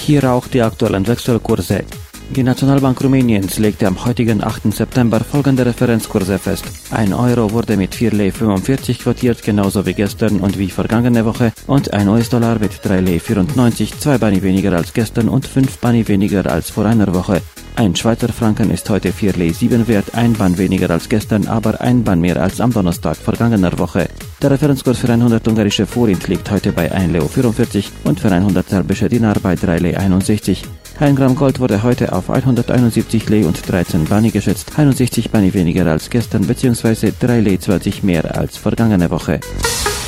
Hier auch die aktuellen Wechselkurse. Die Nationalbank Rumäniens legte am heutigen 8. September folgende Referenzkurse fest. 1 Euro wurde mit 4,45 Lei quotiert, genauso wie gestern und wie vergangene Woche, und 1 US-Dollar mit 3,94 Lei, 2 Bani weniger als gestern und 5 Bani weniger als vor einer Woche. Ein Schweizer Franken ist heute 4,07 Lei wert, 1 Ban weniger als gestern, aber 1 Ban mehr als am Donnerstag vergangener Woche. Der Referenzkurs für 100 ungarische Forint liegt heute bei 1,44 Lei und für 100 serbische Dinar bei 3,61 Lei. 1 Gramm Gold wurde heute auf 171 Lei und 13 Bani geschätzt, 61 Bani weniger als gestern bzw. 3,20 Lei mehr als vergangene Woche.